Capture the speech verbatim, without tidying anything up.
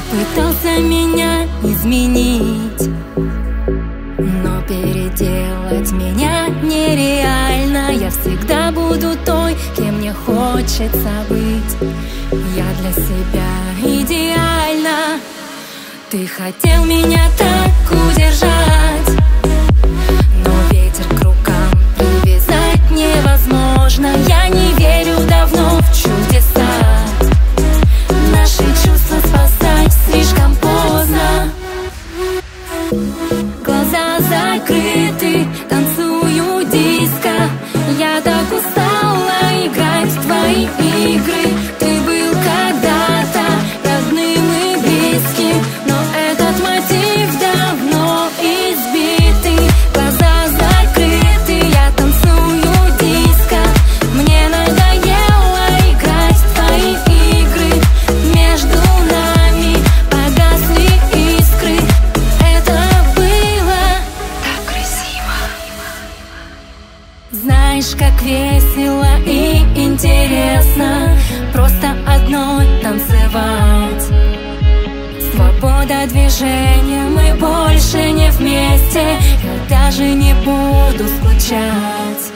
Пытался меня изменить, но переделать меня нереально. Я всегда буду той, кем мне хочется быть. Я для себя идеальна. Ты хотел меня так удержать, но ветер к рукам привязать невозможно. Я не верю давно в чудеса. Наши чувства спасать слишком поздно. Глаза закрыты, танцую диско. Я так устала играть в твои игры. Ты был когда-то родным и близким, но этот мотив давно избитый. Глаза закрыты, я танцую диско. Мне надоело играть в твои игры. Между нами погасли искры. Это было так красиво. Знаешь, как весело и интересно просто одной танцевать. Свобода движения, мы больше не вместе. Я даже не буду скучать.